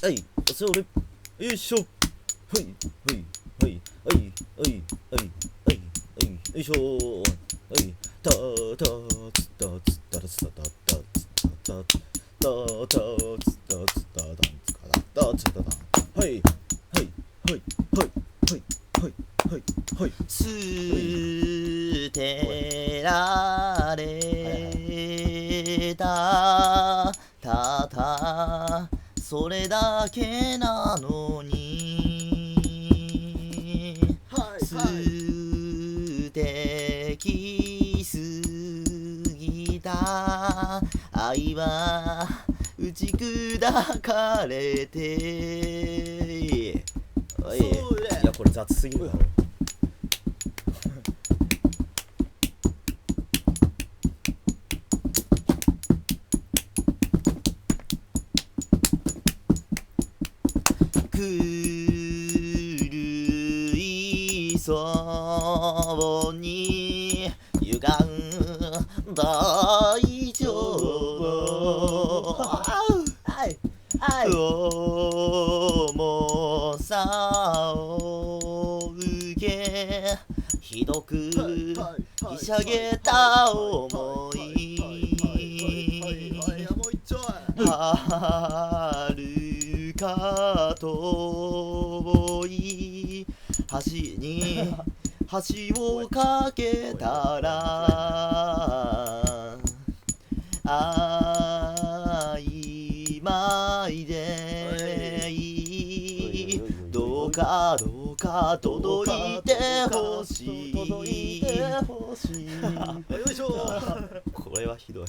はい、それ、よいしょ。はい、はい、はい、はい、はい、はい、はい、はい、よいしょ。はい、たたつたつたらつたたたつたたたたつたつただんつかだたつただはい、はい、はい、はい、はい、はい、はい、はい、 捨てられたただそれだけなのに素敵すぎた愛は打ち砕かれておいいやこれ雑すぎるだろ。 狂いそうに歪ん大丈夫はいはい重さを受けひどくひしゃげた思いはるか遠い橋に橋を架けたら曖昧でいいどうかどうか届いてほしいよいしょこれはひどい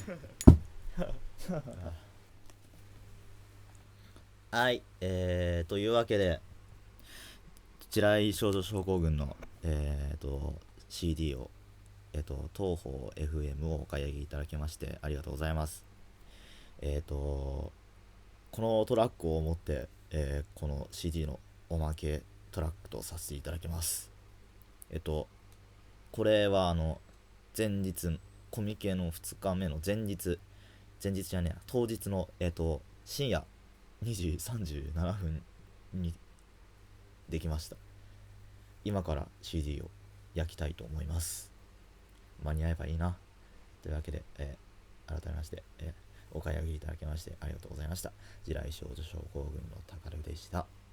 はい、というわけで地雷少女症候群の、CD を、東方 FM をお買い上げいただきましてありがとうございます。このトラックを持って、この CD のおまけトラックとさせていただきます。これは前日コミケの2日目の前日じゃねえ当日の、深夜2時37分にできました。今から CD を焼きたいと思います。間に合えばいいな。というわけで、改めまして、お買い上げいただきましてありがとうございました。地雷少女症候群の宝でした。